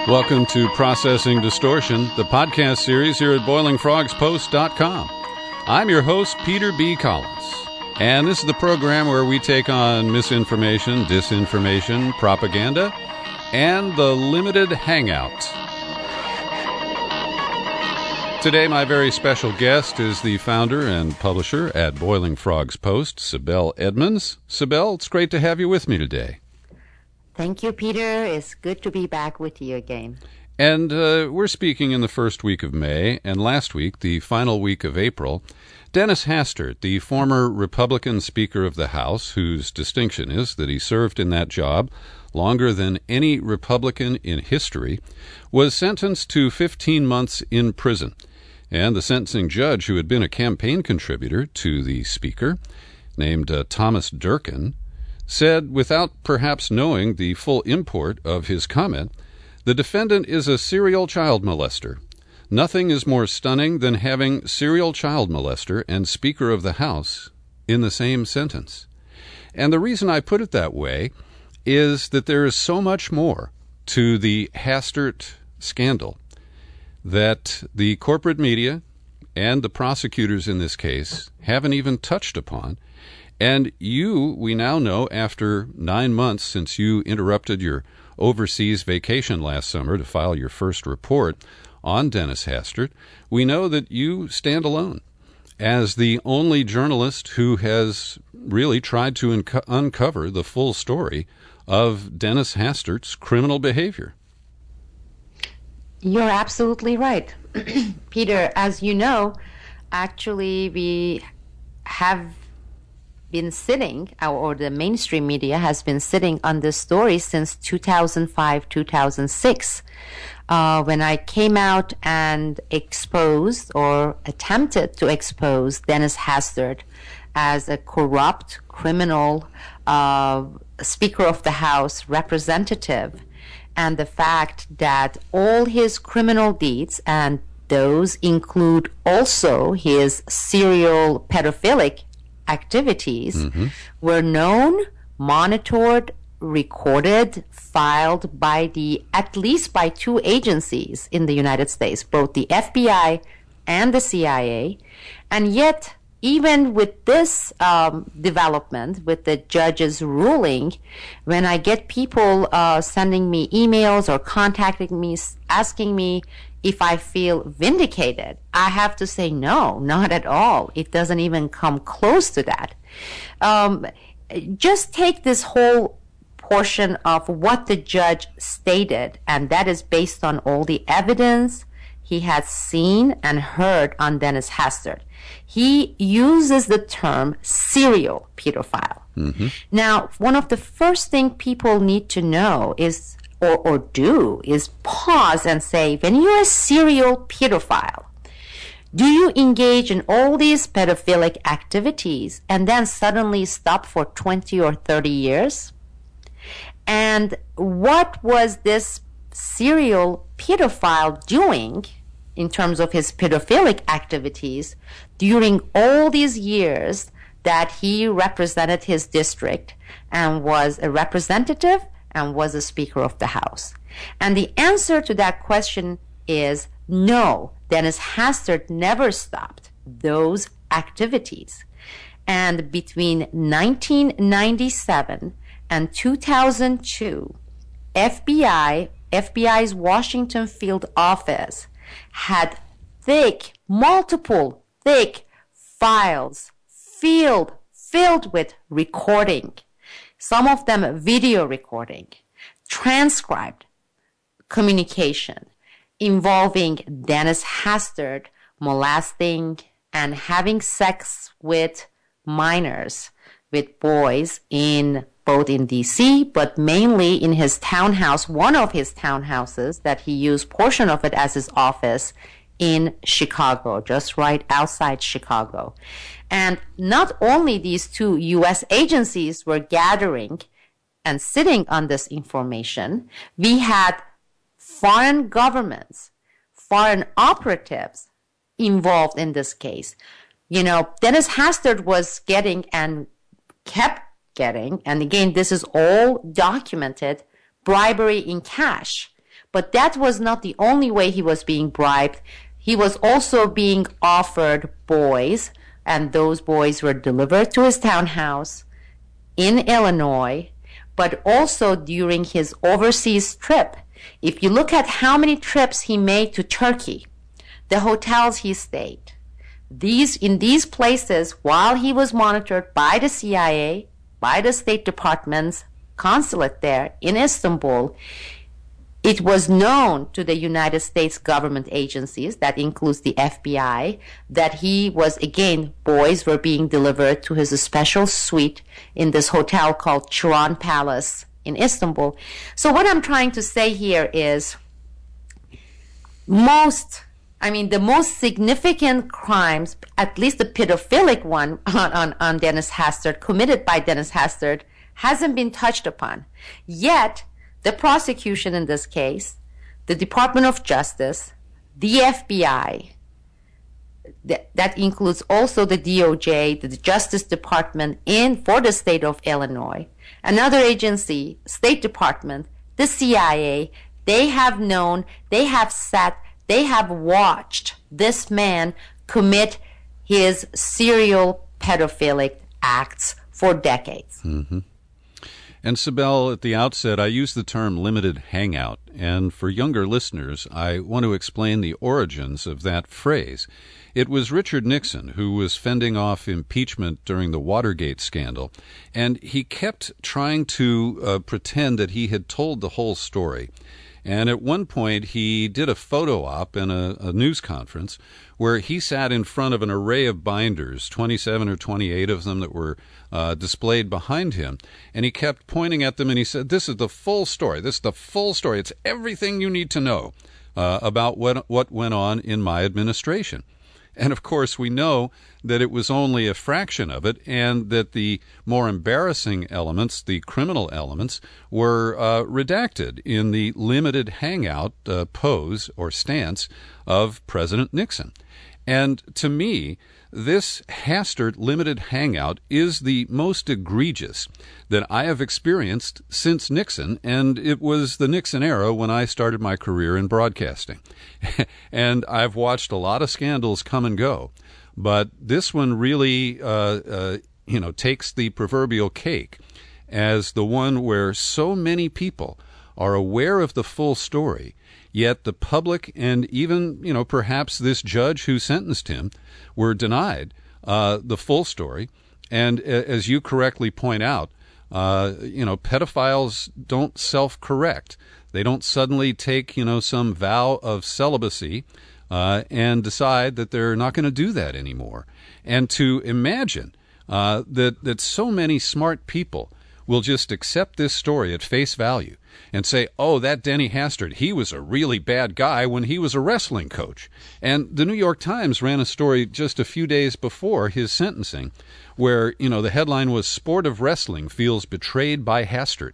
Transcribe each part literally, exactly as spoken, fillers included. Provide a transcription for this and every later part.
Welcome to Processing Distortion, the podcast series here at boiling frogs post dot com. I'm your host, Peter B. Collins, and this is the program where we take on misinformation, disinformation, propaganda, and the limited hangout. Today, my very special guest is the founder and publisher at Boiling Frogs Post, Sibel Edmonds. Sibel, it's great to have you with me today. Thank you, Peter. It's good to be back with you again. And uh, we're speaking in the first week of May, and last week, the final week of April, Dennis Hastert, the former Republican Speaker of the House, whose distinction is that he served in that job longer than any Republican in history, was sentenced to fifteen months in prison. And the sentencing judge, who had been a campaign contributor to the Speaker, named uh, Thomas Durkin, said, without perhaps knowing the full import of his comment, the defendant is a serial child molester. Nothing is more stunning than having serial child molester and Speaker of the House in the same sentence. And the reason I put it that way is that there is so much more to the Hastert scandal that the corporate media and the prosecutors in this case haven't even touched upon. And you, we now know, after nine months since you interrupted your overseas vacation last summer to file your first report on Dennis Hastert, we know that you stand alone as the only journalist who has really tried to unco- uncover the full story of Dennis Hastert's criminal behavior. You're absolutely right. Peter, as you know, actually we have been sitting, or the mainstream media has been sitting on this story since two thousand five, two thousand six, uh, when I came out and exposed or attempted to expose Dennis Hastert as a corrupt, criminal uh, Speaker of the House representative, and the fact that all his criminal deeds, and those include also his serial pedophilic activities, mm-hmm. were known, monitored, recorded, filed by the, at least by two agencies in the United States, both the F B I and the C I A. And yet, even with this um, development, with the judge's ruling, when I get people uh, sending me emails or contacting me, asking me if I feel vindicated, I have to say no, not at all. It doesn't even come close to that. Um, just take this whole portion of what the judge stated, and that is based on all the evidence he has seen and heard on Dennis Hastert. He uses the term serial pedophile. Mm-hmm. Now, one of the first things people need to know is Or, or do is pause and say, when you're a serial pedophile, do you engage in all these pedophilic activities and then suddenly stop for twenty or thirty years? And what was this serial pedophile doing in terms of his pedophilic activities during all these years that he represented his district and was a representative and was a Speaker of the House? And the answer to that question is no. Dennis Hastert never stopped those activities. And between nineteen ninety-seven and two thousand two, F B I, F B I's Washington field office had thick, multiple thick files filled, filled with recording. Some of them video recording, transcribed communication involving Dennis Hastert molesting and having sex with minors, with boys in both in D C, but mainly in his townhouse, one of his townhouses that he used portion of it as his office in Chicago, just right outside Chicago. And not only these two U S agencies were gathering and sitting on this information, we had foreign governments, foreign operatives involved in this case. You know, Dennis Hastert was getting and kept getting, and again, this is all documented, bribery in cash. But that was not the only way he was being bribed. He was also being offered boys, and those boys were delivered to his townhouse in Illinois, but also during his overseas trip. If you look at how many trips he made to Turkey, the hotels he stayed, these in these places, while he was monitored by the C I A, by the State Department's consulate there in Istanbul, it was known to the United States government agencies, that includes the F B I, that he was, again, boys were being delivered to his special suite in this hotel called Chiron Palace in Istanbul. So what I'm trying to say here is most, I mean, the most significant crimes, at least the pedophilic one on, on, on Dennis Hastert, committed by Dennis Hastert, hasn't been touched upon. Yet, the prosecution in this case, the Department of Justice, the F B I, that, that includes also the D O J, the Justice Department in for the state of Illinois, another agency, State Department, the C I A, they have known, they have sat, they have watched this man commit his serial pedophilic acts for decades. Mm-hmm. And Sibel, at the outset, I used the term limited hangout, and for younger listeners, I want to explain the origins of that phrase. It was Richard Nixon who was fending off impeachment during the Watergate scandal, and he kept trying to uh, pretend that he had told the whole story. And at one point, he did a photo op in a, a news conference where he sat in front of an array of binders, twenty-seven or twenty-eight of them that were uh, displayed behind him. And he kept pointing at them and he said, "This is the full story. This is the full story. It's everything you need to know uh, about what, what went on in my administration." And, of course, we know that it was only a fraction of it, and that the more embarrassing elements, the criminal elements, were uh, redacted in the limited hangout uh, pose or stance of President Nixon. And to me, this Hastert limited hangout is the most egregious that I have experienced since Nixon, and it was the Nixon era when I started my career in broadcasting. And I've watched a lot of scandals come and go, but this one really, uh, uh, you know, takes the proverbial cake as the one where so many people are aware of the full story, yet the public and even, you know, perhaps this judge who sentenced him were denied uh, the full story. And as you correctly point out, uh, you know, pedophiles don't self-correct. They don't suddenly take, you know, some vow of celibacy uh, and decide that they're not going to do that anymore. And to imagine uh, that that so many smart people will just accept this story at face value and say, "Oh, that Denny Hastert, he was a really bad guy when he was a wrestling coach." And the New York Times ran a story just a few days before his sentencing where, you know, the headline was "Sport of Wrestling Feels Betrayed by Hastert."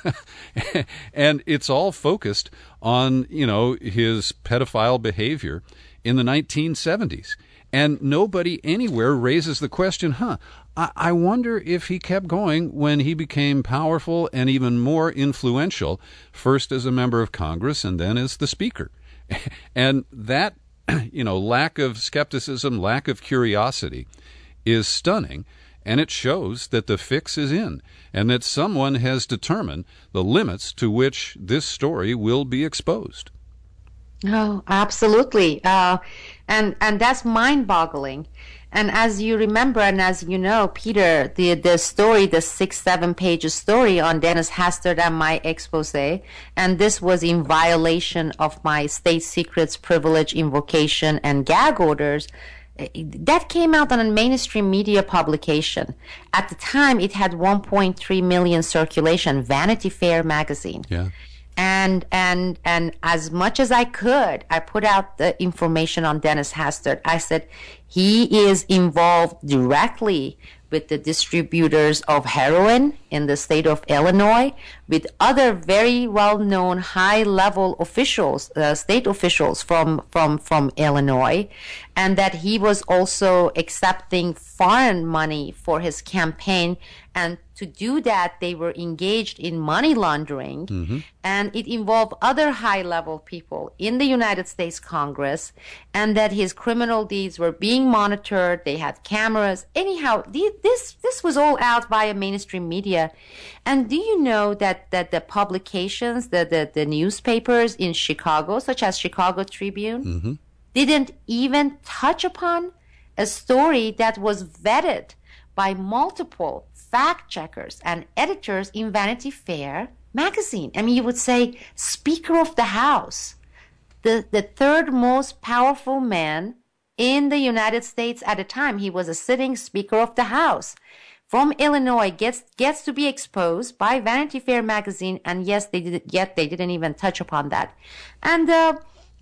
And it's all focused on, you know, his pedophile behavior in the nineteen seventies. And nobody anywhere raises the question, huh, I, I wonder if he kept going when he became powerful and even more influential, first as a member of Congress and then as the Speaker. And that, you know, lack of skepticism, lack of curiosity is stunning, and it shows that the fix is in and that someone has determined the limits to which this story will be exposed. Oh, absolutely. Uh, and and that's mind-boggling. And as you remember, and as you know, Peter, the, the story, the six, seven-page story on Dennis Hastert and my expose, and this was in violation of my state secrets, privilege, invocation, and gag orders, that came out on a mainstream media publication. At the time, it had one point three million circulation, Vanity Fair magazine. Yeah. And and and as much as I could, I put out the information on Dennis Hastert. I said, He is involved directly with the distributors of heroin in the state of Illinois, with other very well-known high-level officials, uh, state officials from, from, from Illinois, and that he was also accepting foreign money for his campaign. And to do that, they were engaged in money laundering, mm-hmm. and it involved other high-level people in the United States Congress, and that his criminal deeds were being monitored. They had cameras. Anyhow, this this was all out via mainstream media. And do you know that, that the publications, the, the, the newspapers in Chicago, such as Chicago Tribune, mm-hmm. didn't even touch upon a story that was vetted by multiple fact checkers and editors in Vanity Fair magazine? I mean, you would say Speaker of the House, the, the third most powerful man in the United States at the time. He was a sitting Speaker of the House from Illinois, gets gets to be exposed by Vanity Fair magazine, and yes, they did. Yet they didn't even touch upon that, and uh,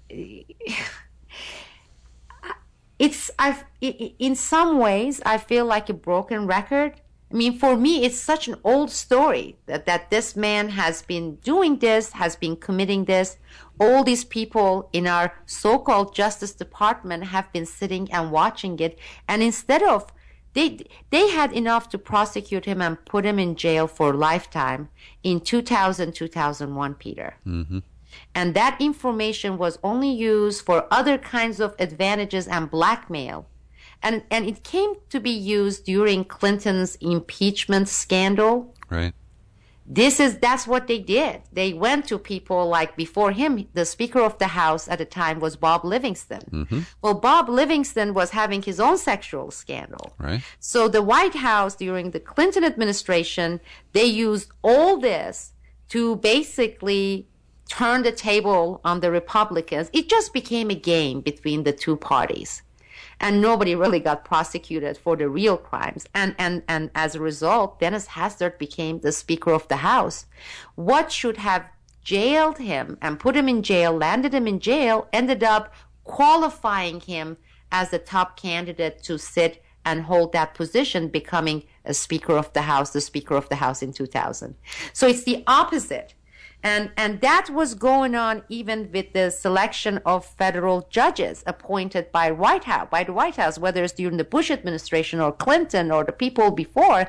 it's I. In some ways, I feel like a broken record. I mean, for me, it's such an old story that, that this man has been doing this, has been committing this. All these people in our so-called Justice Department have been sitting and watching it. And instead of, they they had enough to prosecute him and put him in jail for lifetime in two thousand, two thousand one, Peter. Mm-hmm. And that information was only used for other kinds of advantages and blackmail. And and it came to be used during Clinton's impeachment scandal. Right. This is that's what they did. They went to people like before him. The Speaker of the House at the time was Bob Livingston. Mm-hmm. Well, Bob Livingston was having his own sexual scandal. Right. So the White House during the Clinton administration, they used all this to basically turn the table on the Republicans. It just became a game between the two parties. And nobody really got prosecuted for the real crimes. And, and, and as a result, Dennis Hastert became the Speaker of the House. What should have jailed him and put him in jail, landed him in jail, ended up qualifying him as the top candidate to sit and hold that position, becoming a Speaker of the House, the Speaker of the House in two thousand. So it's the opposite. And and that was going on even with the selection of federal judges appointed by White House, by the White House, whether it's during the Bush administration or Clinton or the people before.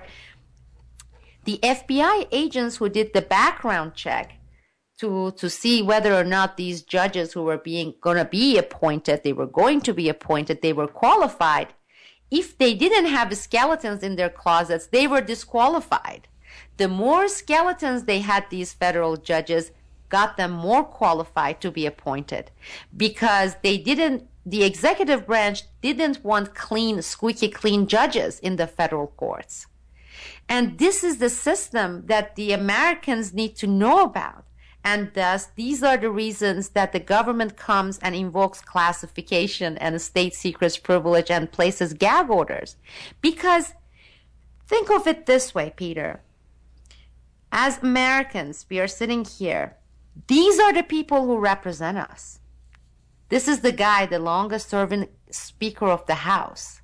The F B I agents who did the background check to to see whether or not these judges who were being going to be appointed, they were going to be appointed, they were qualified. If they didn't have skeletons in their closets, they were disqualified. The more skeletons they had, these federal judges, got them more qualified to be appointed, because they didn't, the executive branch didn't want clean, squeaky clean judges in the federal courts. And this is the system that the Americans need to know about. And thus, these are the reasons that the government comes and invokes classification and state secrets privilege and places gag orders. Because think of it this way, Peter. As Americans, we are sitting here. These are the people who represent us. This is the guy, the longest serving Speaker of the House.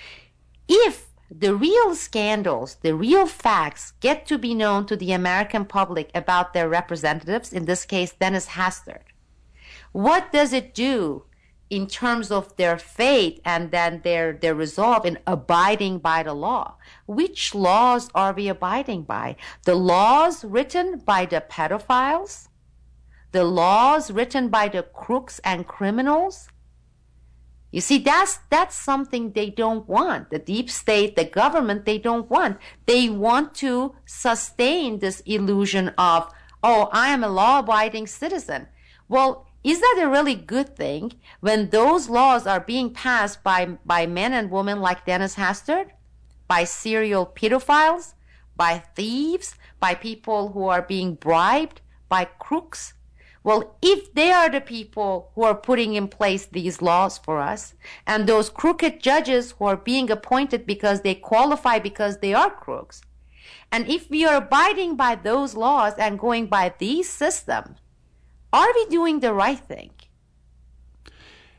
If the real scandals, the real facts get to be known to the American public about their representatives, in this case, Dennis Hastert, what does it do in terms of their faith and then their, their resolve in abiding by the law? Which laws are we abiding by? The laws written by the pedophiles? The laws written by the crooks and criminals? You see, that's, that's something they don't want. The deep state, the government, they don't want. They want to sustain this illusion of, oh, I am a law-abiding citizen. Well, is that a really good thing when those laws are being passed by, by men and women like Dennis Hastert, by serial pedophiles, by thieves, by people who are being bribed, by crooks? Well, if they are the people who are putting in place these laws for us, and those crooked judges who are being appointed because they qualify because they are crooks, and if we are abiding by those laws and going by these systems, are we doing the right thing?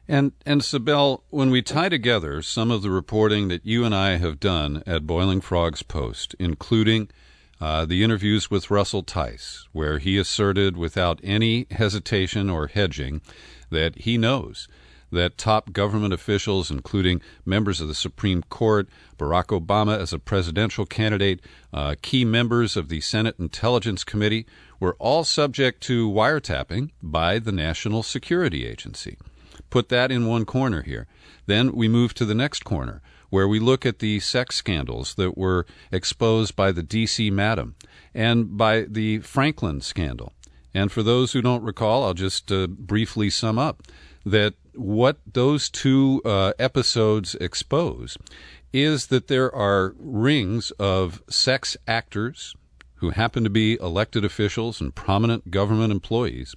And, and Sibel, when we tie together some of the reporting that you and I have done at Boiling Frogs Post, including uh, the interviews with Russell Tice, where he asserted without any hesitation or hedging that he knows that top government officials, including members of the Supreme Court, Barack Obama as a presidential candidate, uh, key members of the Senate Intelligence Committee, were all subject to wiretapping by the National Security Agency. Put that in one corner here. Then we move to the next corner, where we look at the sex scandals that were exposed by the D C Madam and by the Franklin scandal. And for those who don't recall, I'll just uh, briefly sum up that what those two uh, episodes expose is that there are rings of sex actors who happen to be elected officials and prominent government employees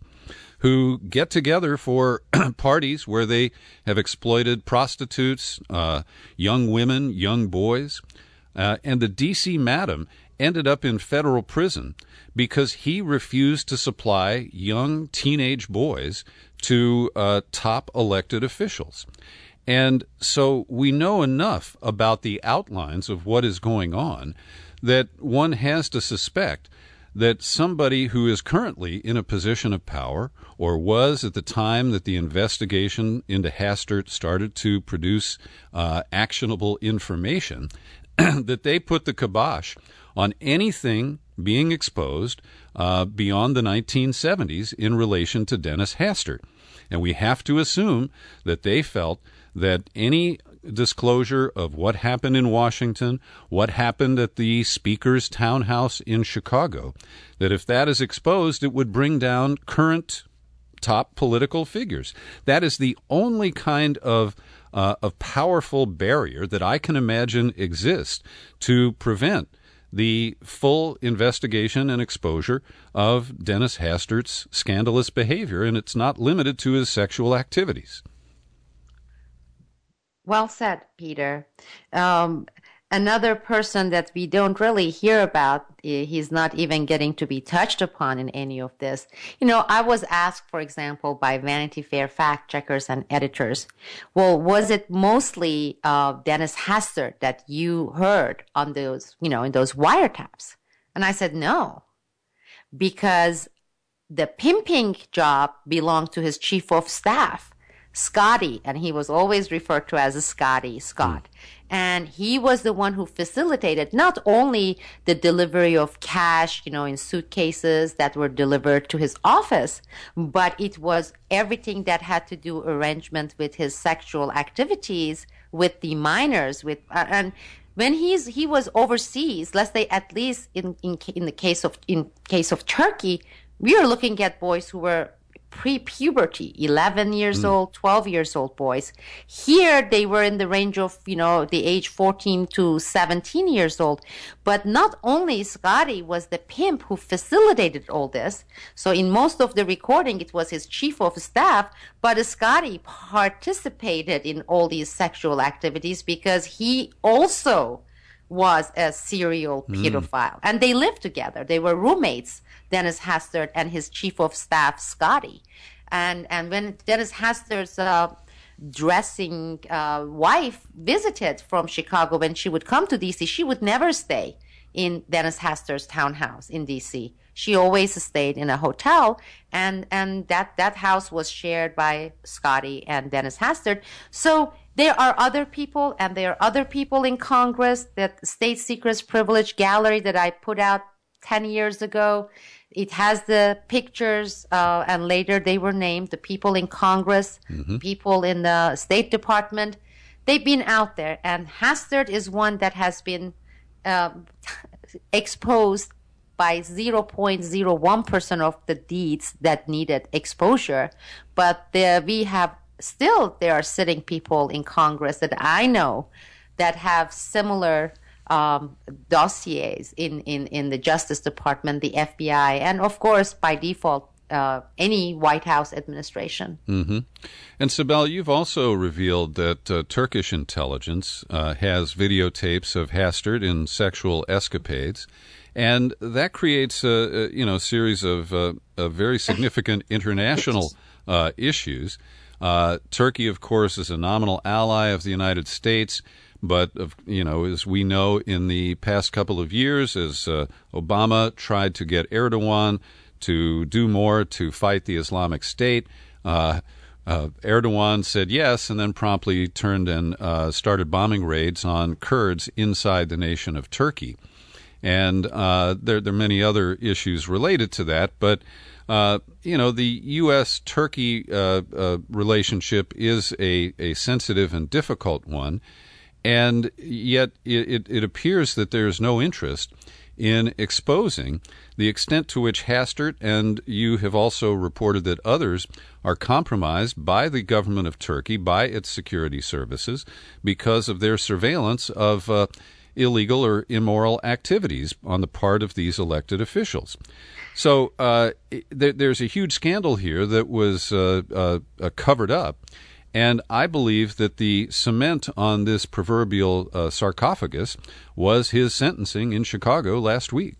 who get together for parties where they have exploited prostitutes, uh, young women, young boys. Uh, and the D C Madam ended up in federal prison because he refused to supply young teenage boys to uh, top elected officials. And so we know enough about the outlines of what is going on that one has to suspect that somebody who is currently in a position of power, or was at the time that the investigation into Hastert started to produce uh, actionable information, that they put the kibosh on anything being exposed uh, beyond the nineteen seventies in relation to Dennis Hastert. And we have to assume that they felt that any disclosure of what happened in Washington, what happened at the Speaker's townhouse in Chicago, that if that is exposed, it would bring down current top political figures. That is the only kind of uh, of powerful barrier that I can imagine exists to prevent the full investigation and exposure of Dennis Hastert's scandalous behavior, and it's not limited to his sexual activities. Well said, Peter. Um, another person that we don't really hear about, he's not even getting to be touched upon in any of this. You know, I was asked, for example, by Vanity Fair fact checkers and editors, well, was it mostly uh, Dennis Hastert that you heard on those, you know, in those wiretaps? And I said, no, because the pimping job belonged to his chief of staff, Scotty, and he was always referred to as a Scotty, Scott. Mm. And he was the one who facilitated not only the delivery of cash, you know, in suitcases that were delivered to his office, but it was everything that had to do arrangement with his sexual activities with the minors. With uh, and when he's he was overseas, let's say at least in in in the case of in case of Turkey, we are looking at boys who were pre-puberty, eleven years mm. old, twelve years old boys. Here they were in the range of, you know, the age fourteen to seventeen years old. But not only Scotty was the pimp who facilitated all this. So in most of the recording, it was his chief of staff, but Scotty participated in all these sexual activities because he also was a serial pedophile. Mm. And they lived together. They were roommates, Dennis Hastert and his chief of staff, Scotty. And and when Dennis Hastert's uh, dressing uh, wife visited from Chicago, when she would come to D C, she would never stay in Dennis Hastert's townhouse in D C. She always stayed in a hotel, and, and that, that house was shared by Scotty and Dennis Hastert. So there are other people, and there are other people in Congress. That State Secrets Privilege Gallery that I put out ten years ago, it has the pictures, uh, and later they were named, the people in Congress, mm-hmm. people in the State Department. They've been out there, and Hastert is one that has been uh, exposed by zero point zero one percent of the deeds that needed exposure. But the, we have still, there are sitting people in Congress that I know that have similar um, dossiers in, in, in the Justice Department, the F B I, and of course, by default, uh, any White House administration. Mm-hmm. And Sibel, you've also revealed that uh, Turkish intelligence uh, has videotapes of Hastert in sexual escapades. And that creates a, a you know series of, uh, of very significant international uh, issues. Uh, Turkey, of course, is a nominal ally of the United States, but, of, you know, as we know, in the past couple of years, as uh, Obama tried to get Erdogan to do more to fight the Islamic State, uh, uh, Erdogan said yes and then promptly turned and uh, started bombing raids on Kurds inside the nation of Turkey. And uh, there, there are many other issues related to that, but Uh, you know, the U S Turkey uh, uh, relationship is a, a sensitive and difficult one, and yet it, it appears that there is no interest in exposing the extent to which Hastert, and you have also reported that others, are compromised by the government of Turkey, by its security services, because of their surveillance of uh, illegal or immoral activities on the part of these elected officials. So uh, there, there's a huge scandal here that was uh, uh, uh, covered up, and I believe that the cement on this proverbial uh, sarcophagus was his sentencing in Chicago last week.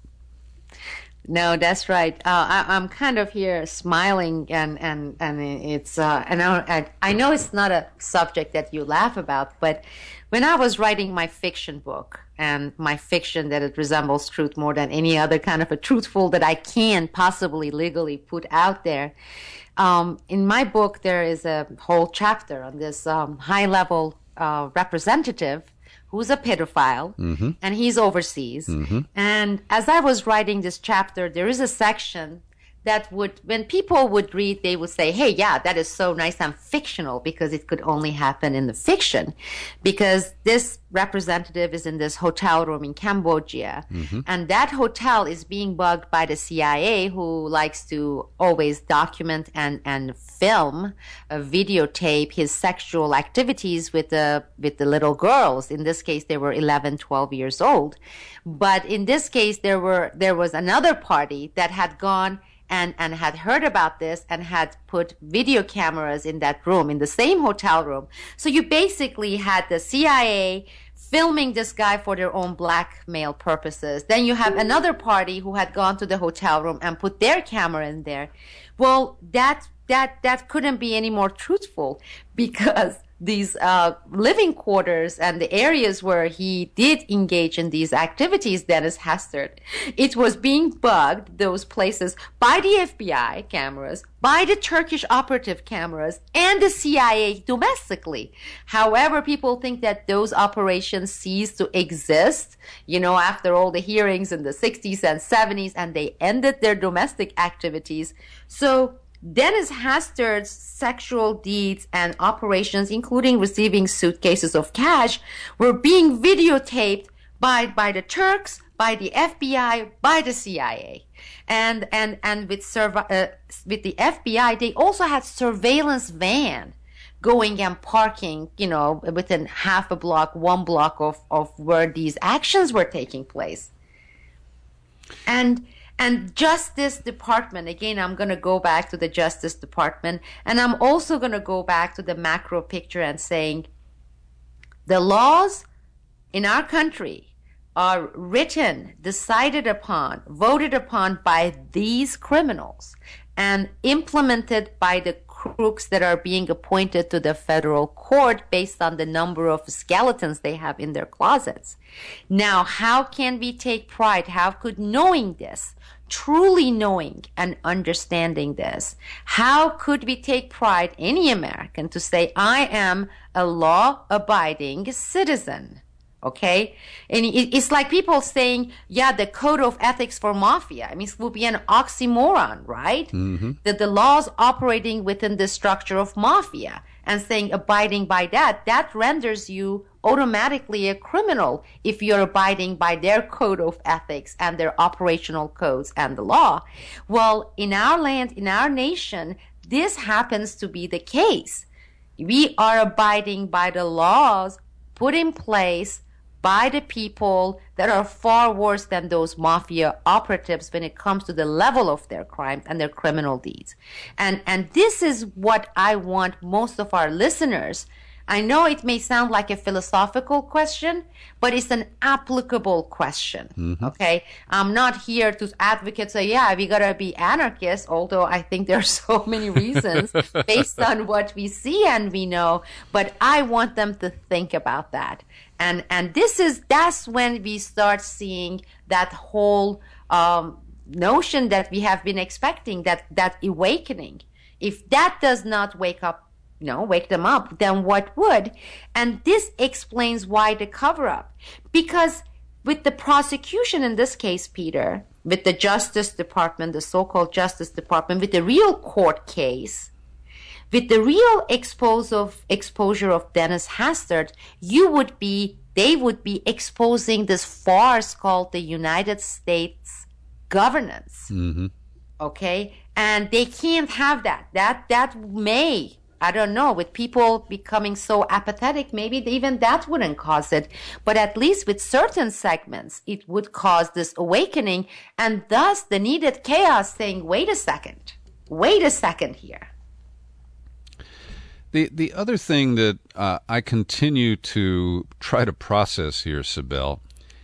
No, that's right. Uh, I, I'm kind of here smiling, and and and it's uh, and I, I know it's not a subject that you laugh about, but when I was writing my fiction book, and my fiction that it resembles truth more than any other kind of a truthful that I can possibly legally put out there, um, in my book there is a whole chapter on this um, high-level uh, representative who's a pedophile, mm-hmm. and he's overseas. Mm-hmm. And as I was writing this chapter, there is a section that would, when people would read, they would say, hey, yeah, that is so nice and fictional, because it could only happen in the fiction. Because this representative is in this hotel room in Cambodia, mm-hmm. and that hotel is being bugged by the C I A, who likes to always document and, and film, uh, videotape his sexual activities with the, with the little girls. In this case, they were eleven, twelve years old. But in this case, there were, there was another party that had gone and, and had heard about this and had put video cameras in that room, in the same hotel room. So you basically had the C I A filming this guy for their own blackmail purposes. Then you have another party who had gone to the hotel room and put their camera in there. Well, that that that couldn't be any more truthful, because these uh, living quarters and the areas where he did engage in these activities, Dennis Hastert, it was being bugged, those places, by the F B I cameras, by the Turkish operative cameras, and the C I A domestically. However, people think that those operations ceased to exist, you know, after all the hearings in the sixties and seventies, and they ended their domestic activities. So Dennis Hastert's sexual deeds and operations, including receiving suitcases of cash, were being videotaped by, by the Turks, by the F B I, by the C I A. And, and, and with, serv- uh, with the F B I, they also had surveillance van going and parking, you know, within half a block, one block of, of where these actions were taking place. And And Justice Department, again, I'm going to go back to the Justice Department, and I'm also going to go back to the macro picture and saying the laws in our country are written, decided upon, voted upon by these criminals and implemented by the crooks that are being appointed to the federal court based on the number of skeletons they have in their closets. Now, how can we take pride? How could knowing this, truly knowing and understanding this, how could we take pride, any American, to say, I am a law-abiding citizen? Okay? And it's like people saying, yeah, the code of ethics for mafia. I mean, it would be an oxymoron, right? Mm-hmm. That the laws operating within the structure of mafia and saying abiding by that, that renders you automatically a criminal if you're abiding by their code of ethics and their operational codes and the law. Well, in our land, in our nation, this happens to be the case. We are abiding by the laws put in place by the people that are far worse than those mafia operatives when it comes to the level of their crimes and their criminal deeds. And and this is what I want most of our listeners, I know it may sound like a philosophical question, but it's an applicable question. Mm-hmm. Okay. I'm not here to advocate say, yeah, we gotta be anarchists, although I think there are so many reasons based on what we see and we know, but I want them to think about that. And, and this is, that's when we start seeing that whole, um, notion that we have been expecting, that, that awakening. If that does not wake up, you know, wake them up, then what would? And this explains why the cover-up. Because with the prosecution in this case, Peter, with the Justice Department, the so-called Justice Department, with the real court case, with the real expose of, exposure of Dennis Hastert, you would be, they would be exposing this farce called the United States governance. Mm-hmm. Okay? And they can't have that. That, that may, I don't know, with people becoming so apathetic, maybe even that wouldn't cause it. But at least with certain segments, it would cause this awakening and thus the needed chaos saying, wait a second, wait a second here. The the other thing that uh, I continue to try to process here, Sibel,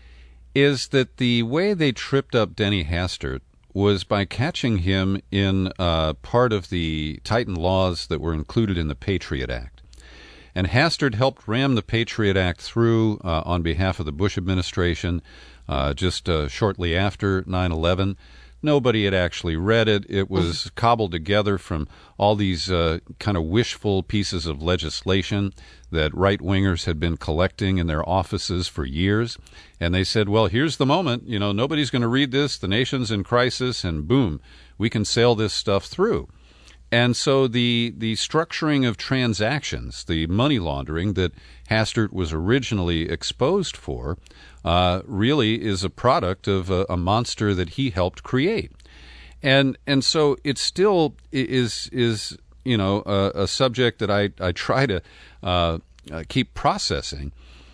is that the way they tripped up Denny Hastert was by catching him in uh, part of the Titan laws that were included in the Patriot Act. And Hastert helped ram the Patriot Act through uh, on behalf of the Bush administration uh, just uh, shortly after nine eleven. Nobody had actually read it. It was cobbled together from all these uh, kind of wishful pieces of legislation that right-wingers had been collecting in their offices for years. And they said, well, here's the moment. You know, nobody's going to read this. The nation's in crisis, and boom, we can sail this stuff through. And so the the structuring of transactions, the money laundering that Hastert was originally exposed for, uh, really is a product of a, a monster that he helped create. And and so it still is is you know a, a subject that I I try to uh, uh, keep processing.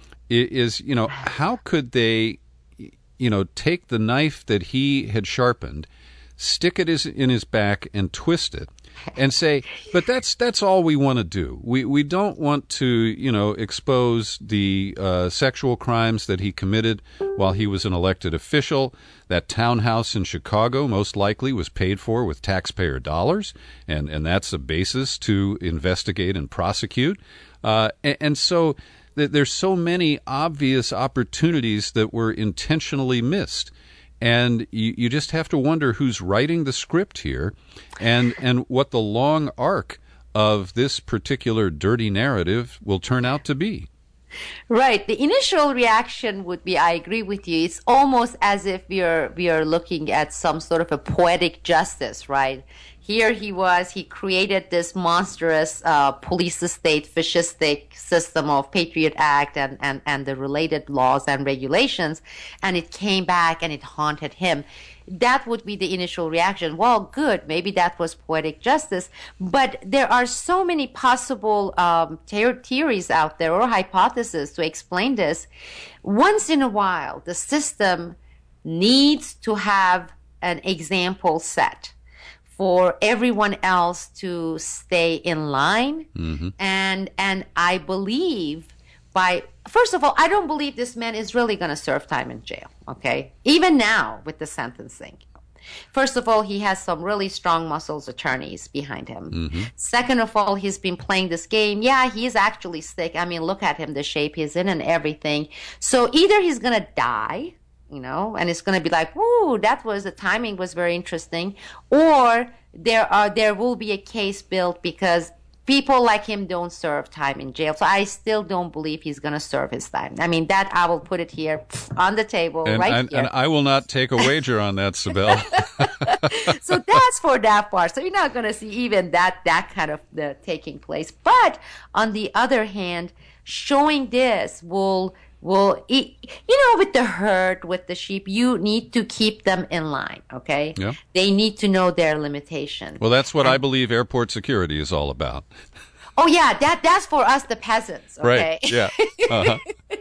Is you know how could they you know take the knife that he had sharpened, stick it in his back and twist it, and say, but that's that's all we want to do. We we don't want to, you know, expose the uh, sexual crimes that he committed while he was an elected official. That townhouse in Chicago most likely was paid for with taxpayer dollars, and, and that's a basis to investigate and prosecute. Uh, and, and so th- there's so many obvious opportunities that were intentionally missed. And you, you just have to wonder who's writing the script here and, and what the long arc of this particular dirty narrative will turn out to be. Right. The initial reaction would be, I agree with you. It's almost as if we are, we are looking at some sort of a poetic justice, right? Here he was, he created this monstrous uh, police state, fascistic system of Patriot Act and, and, and the related laws and regulations, and it came back and it haunted him. That would be the initial reaction. Well, good, maybe that was poetic justice, but there are so many possible um, te- theories out there or hypotheses to explain this. Once in a while, the system needs to have an example set for everyone else to stay in line. Mm-hmm. And and I believe by, first of all, I don't believe this man is really going to serve time in jail, okay? Even now with the sentencing. First of all, he has some really strong muscles attorneys behind him. Mm-hmm. Second of all, he's been playing this game. Yeah, he's actually sick. I mean, look at him, the shape he's in and everything. So either he's going to die, you know, and it's going to be like, woo, that was, the timing was very interesting. Or there are, there will be a case built because people like him don't serve time in jail. So I still don't believe he's going to serve his time. I mean, that I will put it here on the table and, right and, here. And I will not take a wager on that, Sibel. So that's for that part. So you're not going to see even that, that kind of the taking place. But on the other hand, showing this will Well, you know, with the herd, with the sheep, you need to keep them in line, okay? Yeah. They need to know their limitation. Well, that's what and, I believe airport security is all about. Oh, yeah, that that's for us, the peasants, okay? Right, yeah. Uh-huh.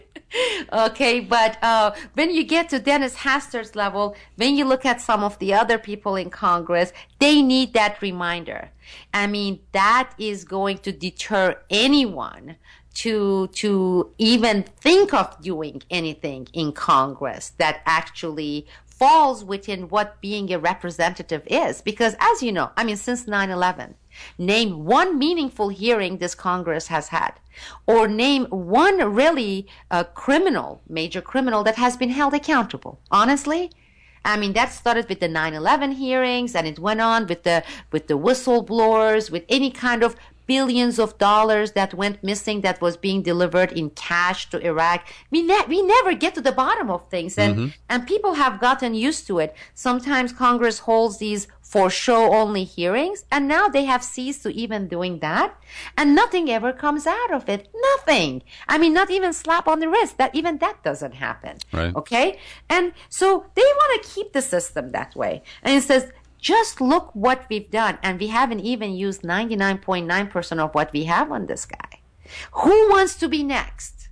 Okay, but uh, when you get to Dennis Hastert's level, when you look at some of the other people in Congress, they need that reminder. I mean, that is going to deter anyone to to even think of doing anything in Congress that actually falls within what being a representative is. Because as you know, I mean, since nine eleven, name one meaningful hearing this Congress has had, or name one really uh, criminal, major criminal that has been held accountable. Honestly, I mean, that started with the nine eleven hearings, and it went on with the with the whistleblowers, with any kind of billions of dollars that went missing that was being delivered in cash to Iraq. We ne- we never get to the bottom of things, and mm-hmm. and people have gotten used to it. Sometimes Congress holds these for show only hearings, and now they have ceased to even doing that, and nothing ever comes out of it. Nothing. I mean, not even slap on the wrist. That even that doesn't happen. Right. Okay, and so they want to keep the system that way, and it says, just look what we've done, and we haven't even used ninety-nine point nine percent of what we have on this guy. Who wants to be next?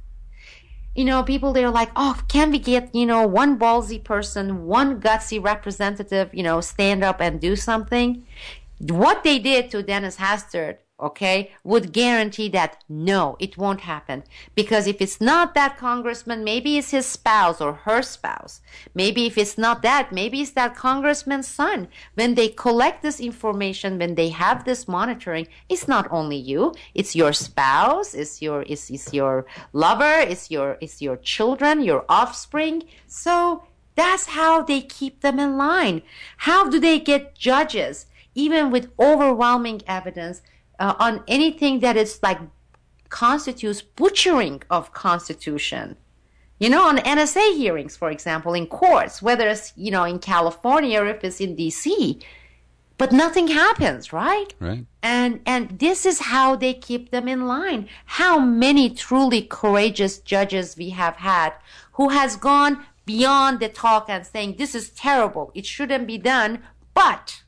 You know, people, they're like, oh, can we get, you know, one ballsy person, one gutsy representative, you know, stand up and do something? What they did to Dennis Hastert, okay, would guarantee that no, it won't happen. Because if it's not that congressman, maybe it's his spouse or her spouse. Maybe if it's not that, maybe it's that congressman's son. When they collect this information, when they have this monitoring, it's not only you, it's your spouse, it's your, it's, it's your lover, it's your, it's your children, your offspring. So that's how they keep them in line. How do they get judges, even with overwhelming evidence, Uh, on anything that is like constitutes butchering of Constitution? You know, on N S A hearings, for example, in courts, whether it's, you know, in California or if it's in D C, but nothing happens, right? Right. And and this is how they keep them in line. How many truly courageous judges we have had who has gone beyond the talk and saying, this is terrible, it shouldn't be done, but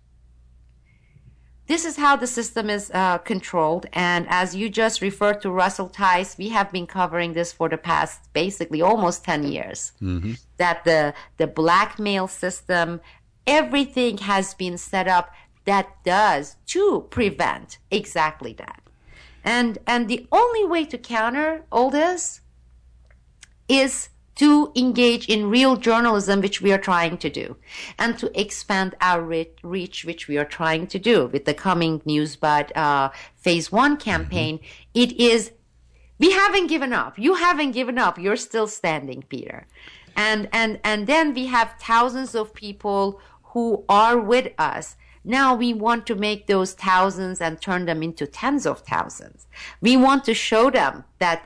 this is how the system is uh, controlled. And as you just referred to Russell Tice, we have been covering this for the past basically almost ten years. Mm-hmm. That the, the blackmail system, everything has been set up that does to prevent exactly that. And, and the only way to counter all this is to engage in real journalism, which we are trying to do, and to expand our reach, which we are trying to do with the coming NewsBud uh, Phase One campaign. Mm-hmm. It is, we haven't given up. You haven't given up. You're still standing, Peter. And and and then we have thousands of people who are with us. Now we want to make those thousands and turn them into tens of thousands. We want to show them that,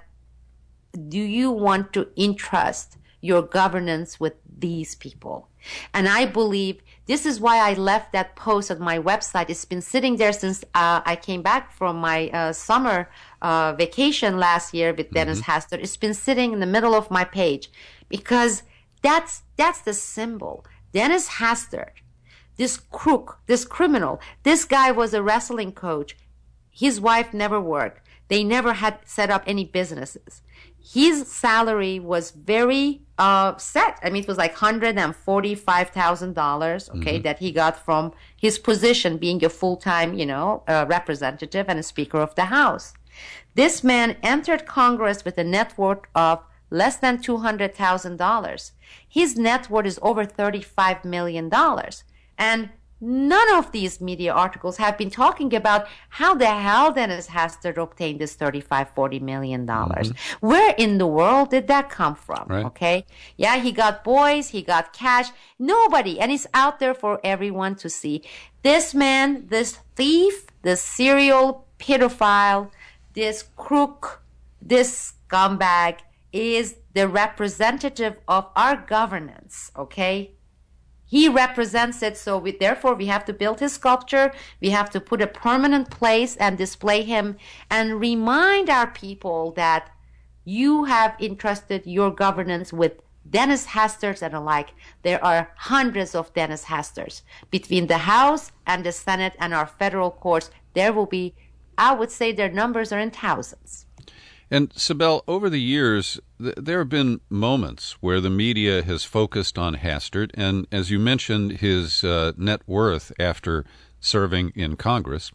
do you want to entrust your governance with these people? And I believe this is why I left that post on my website. It's been sitting there since uh, I came back from my uh, summer uh, vacation last year with Dennis mm-hmm. Hastert. It's been sitting in the middle of my page because that's that's the symbol. Dennis Hastert, this crook, this criminal, this guy was a wrestling coach. His wife never worked. They never had set up any businesses. His salary was very uh, set. I mean, it was like one hundred forty-five thousand dollars, okay, mm-hmm. that he got from his position being a full-time, you know, uh, representative and a Speaker of the House. This man entered Congress with a net worth of less than two hundred thousand dollars. His net worth is over thirty-five million dollars. And none of these media articles have been talking about how the hell Dennis Hastert obtained this thirty-five, forty million dollars. Mm-hmm. Where in the world did that come from? Right. Okay. Yeah, he got boys, he got cash. Nobody. And it's out there for everyone to see. This man, this thief, this serial pedophile, this crook, this scumbag is the representative of our governance. Okay. He represents it, so we, therefore we have to build his sculpture, we have to put a permanent place and display him and remind our people that you have entrusted your governance with Dennis Hasterts and alike. There are hundreds of Dennis Hasterts. Between the House and the Senate and our federal courts, there will be, I would say their numbers are in thousands. And Sibel, over the years, th- there have been moments where the media has focused on Hastert, and as you mentioned, his uh, net worth after serving in Congress.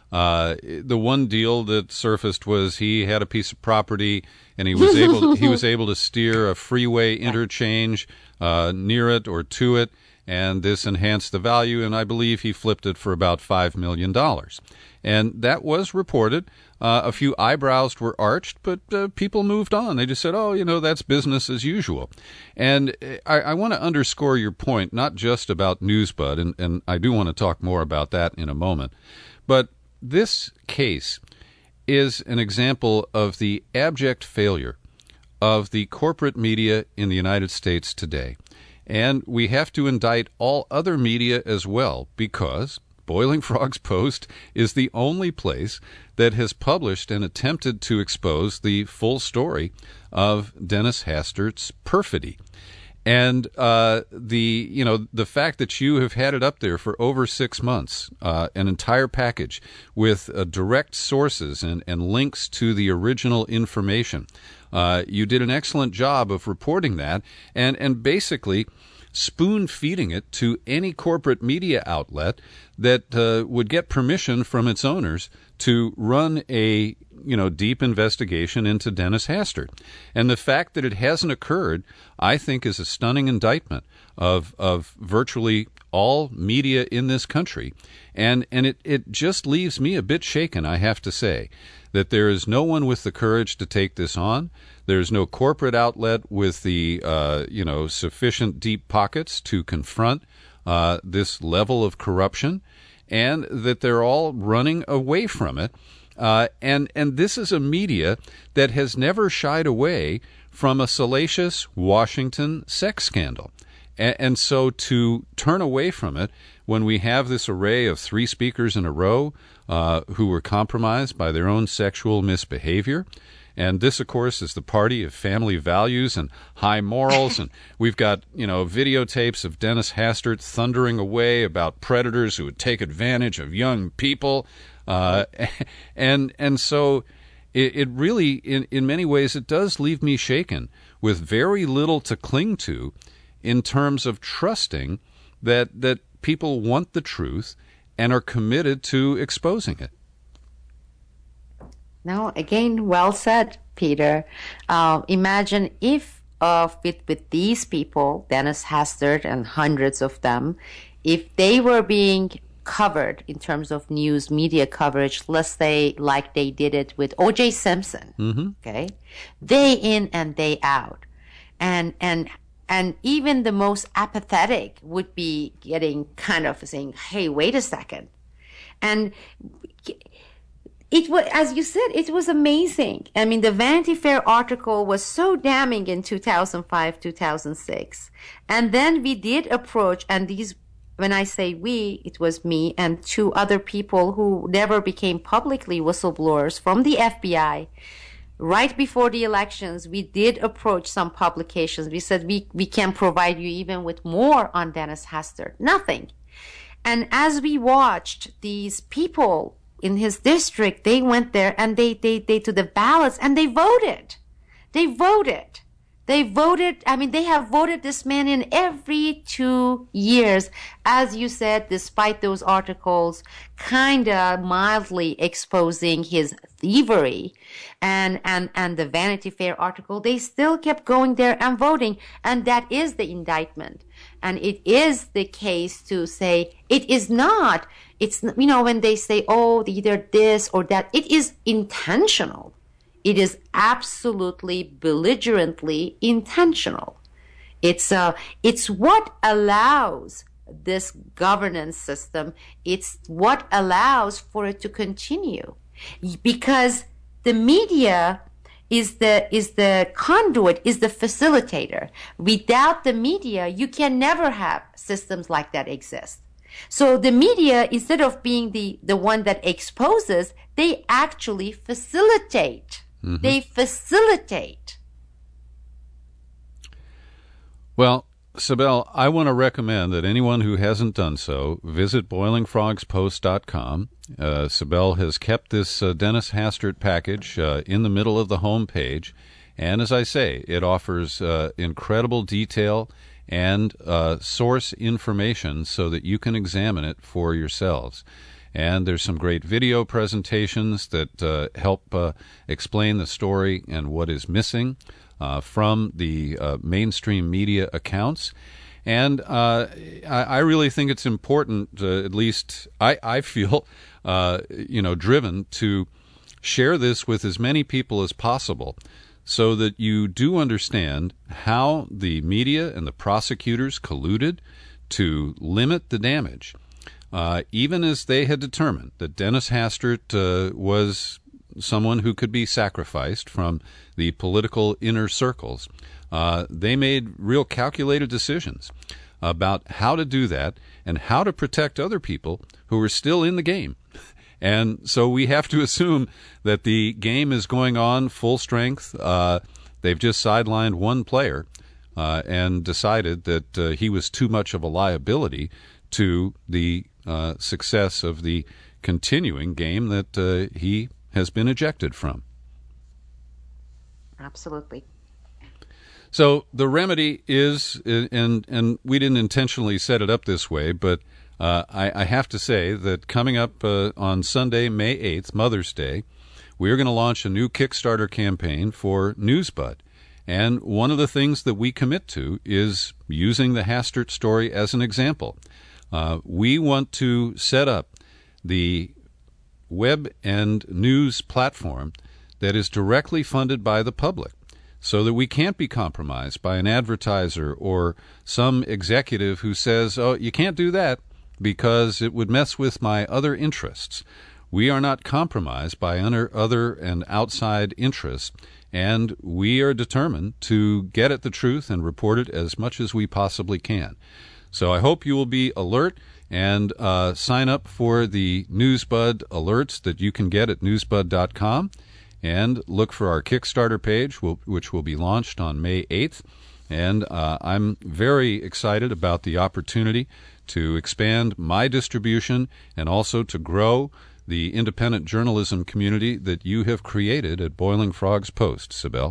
Uh, the one deal that surfaced was he had a piece of property and he was able he was able to steer a freeway interchange uh, near it or to it, and this enhanced the value, and I believe he flipped it for about five million dollars. And that was reported. Uh, a few eyebrows were arched, but uh, people moved on. They just said, oh, you know, that's business as usual. And I, I want to underscore your point, not just about NewsBud, and, and I do want to talk more about that in a moment, but this case is an example of the abject failure of the corporate media in the United States today. And we have to indict all other media as well, because Boiling Frogs Post is the only place that has published and attempted to expose the full story of Dennis Hastert's perfidy. And uh, the you know the fact that you have had it up there for over six months, uh, an entire package with uh, direct sources and, and links to the original information, uh, you did an excellent job of reporting that and and basically spoon-feeding it to any corporate media outlet that uh, would get permission from its owners to run a you know deep investigation into Dennis Hastert. And the fact that it hasn't occurred, I think, is a stunning indictment of of virtually all media in this country. And and it, it just leaves me a bit shaken, I have to say, that there is no one with the courage to take this on. There's no corporate outlet with the uh, you know sufficient deep pockets to confront uh, this level of corruption, and that they're all running away from it. Uh, and and this is a media that has never shied away from a salacious Washington sex scandal. And, and so to turn away from it when we have this array of three speakers in a row uh, who were compromised by their own sexual misbehavior. And this, of course, is the party of family values and high morals. And we've got, you know, videotapes of Dennis Hastert thundering away about predators who would take advantage of young people. Uh, and and so it, it really, in, in many ways, it does leave me shaken with very little to cling to in terms of trusting that that people want the truth and are committed to exposing it. No, again, well said, Peter. Uh, imagine if uh, with, with these people, Dennis Hastert and hundreds of them, if they were being covered in terms of news media coverage, let's say like they did it with O J Simpson, mm-hmm. okay, day in and day out. And, and, and even the most apathetic would be getting kind of saying, hey, wait a second. And it was, as you said, it was amazing. I mean, the Vanity Fair article was so damning in two thousand five, two thousand six. And then we did approach, and these, when I say we, it was me and two other people who never became publicly whistleblowers from the F B I. Right before the elections, we did approach some publications. We said, we, we can provide you even with more on Dennis Hastert. Nothing. And as we watched these people in his district, they went there and they, they, they to the ballots and they voted. They voted. They voted. I mean, they have voted this man in every two years. As you said, despite those articles kind of mildly exposing his thievery and, and, and the Vanity Fair article, they still kept going there and voting. And that is the indictment. And it is the case to say it is not. It's, you know, when they say, oh, either this or that, it is intentional. It is absolutely belligerently intentional. It's uh, it's what allows this governance system. It's what allows for it to continue, because the media is the is the conduit, is the facilitator. Without the media, you can never have systems like that exist. So the media, instead of being the, the one that exposes, they actually facilitate. Mm-hmm. They facilitate. Well, Sibel, I want to recommend that anyone who hasn't done so visit boiling frogs post dot com. Uh, Sibel has kept this uh, Dennis Hastert package uh, in the middle of the home page. And as I say, it offers uh, incredible detail and uh, source information so that you can examine it for yourselves. And there's some great video presentations that uh, help uh, explain the story and what is missing uh, from the uh, mainstream media accounts. And uh, I, I really think it's important, uh, at least I, I feel, uh, you know, driven to share this with as many people as possible so that you do understand how the media and the prosecutors colluded to limit the damage, uh, even as they had determined that Dennis Hastert uh, was someone who could be sacrificed from the political inner circles. Uh, they made real calculated decisions about how to do that and how to protect other people who are still in the game. And so we have to assume that the game is going on full strength. Uh, they've just sidelined one player uh, and decided that uh, he was too much of a liability to the uh, success of the continuing game that uh, he has been ejected from. Absolutely. So the remedy is, and and we didn't intentionally set it up this way, but uh, I, I have to say that coming up uh, on Sunday, May eighth, Mother's Day, we are going to launch a new Kickstarter campaign for NewsBud. And one of the things that we commit to is using the Hastert story as an example. Uh, we want to set up the web and news platform that is directly funded by the public, so that we can't be compromised by an advertiser or some executive who says, oh, you can't do that because it would mess with my other interests. We are not compromised by other and outside interests, and we are determined to get at the truth and report it as much as we possibly can. So I hope you will be alert and uh, sign up for the NewsBud alerts that you can get at newsbud dot com. And look for our Kickstarter page, which will be launched on May eighth. And uh, I'm very excited about the opportunity to expand my distribution and also to grow the independent journalism community that you have created at Boiling Frogs Post, Sibel.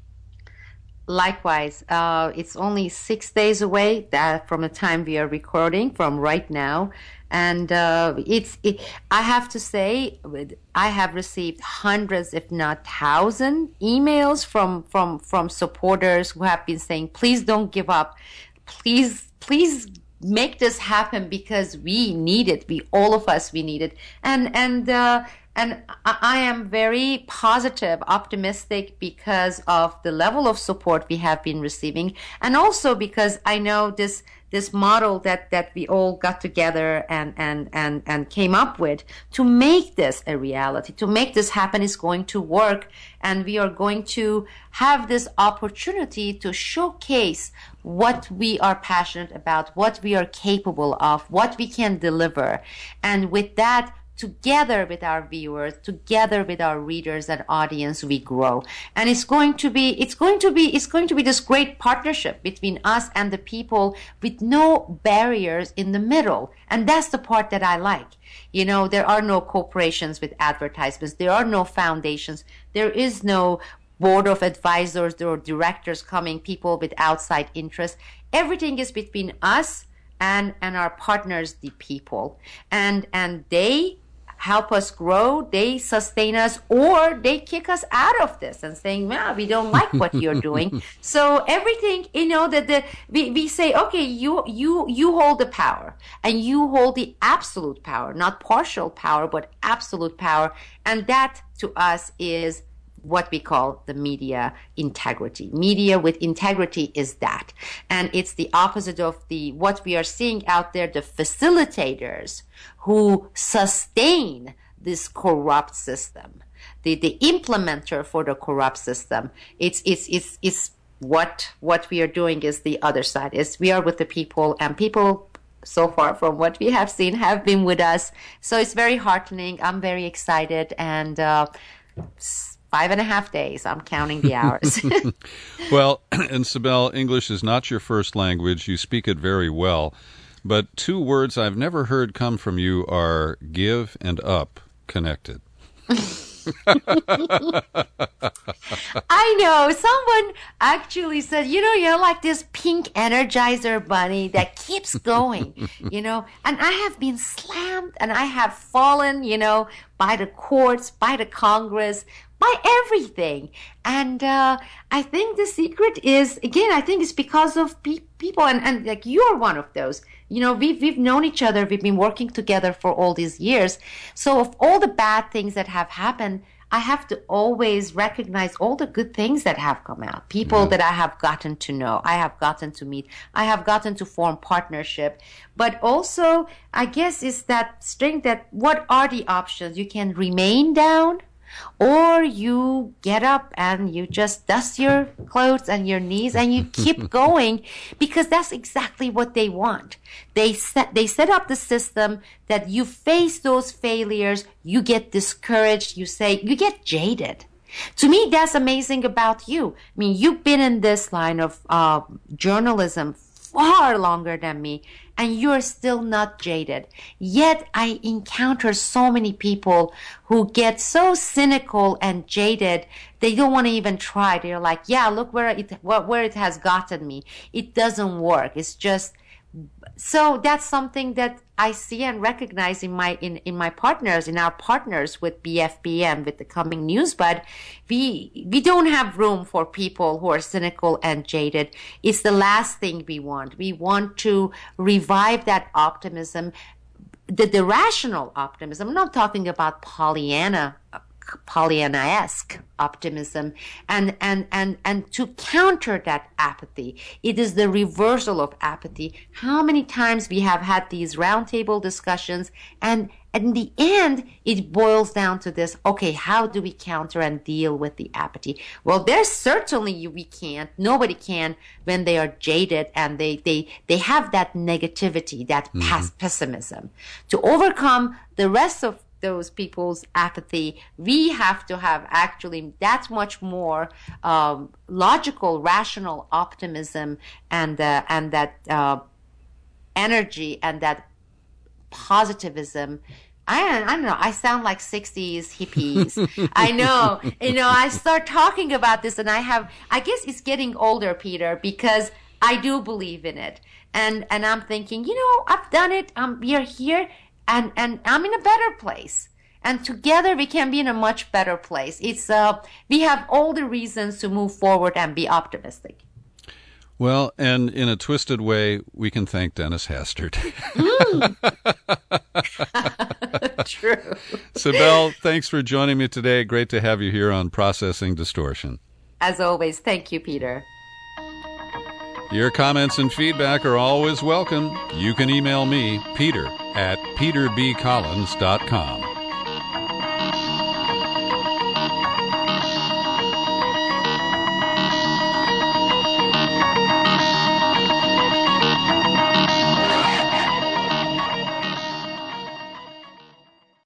Likewise, uh, it's only six days away that from the time we are recording, from right now. And uh, it's, it, I have to say, I have received hundreds, if not thousands, emails from, from, from supporters who have been saying, please don't give up. Please, please make this happen because we need it. We, all of us, we need it. And, and, uh, and I, I am very positive, optimistic because of the level of support we have been receiving. And also because I know this, this model that, that we all got together and, and, and, and came up with to make this a reality, to make this happen is going to work. And we are going to have this opportunity to showcase what we are passionate about, what we are capable of, what we can deliver. And with that, together with our viewers, together with our readers and audience, we grow. And it's going to be, it's going to be, it's going to be this great partnership between us and the people with no barriers in the middle. And that's the part that I like. You know, there are no corporations with advertisements. There are no foundations. There is no board of advisors or directors coming, people with outside interests. Everything is between us and, and our partners, the people. And, and they help us grow, they sustain us, or they kick us out of this and saying, well, we don't like what you're doing. So everything, you know, that the, we, we say, okay, you, you, you hold the power and you hold the absolute power, not partial power, but absolute power. And that to us is what we call the media integrity. Media with integrity is that. And it's the opposite of the what we are seeing out there, the facilitators who sustain this corrupt system. The the implementer for the corrupt system. It's it's it's it's what what we are doing is the other side. Is we are with the people, and people so far from what we have seen have been with us. So it's very heartening. I'm very excited, and uh Five and a half days. I'm counting the hours. Well, and Sibel, English is not your first language. You speak it very well. But two words I've never heard come from you are give and up connected. I know. Someone actually said, you know, you're like this pink Energizer bunny that keeps going, you know, and I have been slammed and I have fallen, you know, by the courts, by the Congress, by everything. And uh, I think the secret is, again, I think it's because of pe- people, and, and like you're one of those. You know, we've, we've known each other. We've been working together for all these years. So of all the bad things that have happened, I have to always recognize all the good things that have come out. People mm-hmm. that I have gotten to know, I have gotten to meet, I have gotten to form partnership. But also, I guess, is that strength that what are the options? You can remain down, or you get up and you just dust your clothes and your knees and you keep going, because that's exactly what they want. They set, they set up the system that you face those failures, you get discouraged, you say, you get jaded. To me, that's amazing about you. I mean, you've been in this line of uh, journalism far longer than me, and you're still not jaded. Yet I encounter so many people who get so cynical and jaded, they don't want to even try. They're like, yeah, look where it, where it has gotten me. It doesn't work. It's just... So that's something that I see and recognize in my in, in my partners, in our partners with B F B M, with the Coming News Bud. We we don't have room for people who are cynical and jaded. It's the last thing we want. We want to revive that optimism, the, the rational optimism. I'm not talking about Pollyanna Pollyanna-esque optimism, and, and, and, and to counter that apathy. It is the reversal of apathy. How many times we have had these roundtable discussions, and in the end, it boils down to this, okay, how do we counter and deal with the apathy? Well, there's certainly we can't, nobody can when they are jaded and they, they, they have that negativity, that mm-hmm. pes- pessimism. To overcome the rest of those people's apathy, we have to have actually that much more um, logical, rational optimism, and uh, and that uh, energy and that positivism. I, I don't know. I sound like sixties hippies. I know. You know, I start talking about this, and I have. I guess it's getting older, Peter, because I do believe in it, and and I'm thinking, you know, I've done it. Um, we are here. And and I'm in a better place, and together we can be in a much better place. It's uh we have all the reasons to move forward and be optimistic. Well, and in a twisted way, we can thank Dennis Hastert. Mm. True. Sibel, thanks for joining me today. Great to have you here on Processing Distortion. As always, thank you, Peter. Your comments and feedback are always welcome. You can email me, Peter, at peter b collins dot com.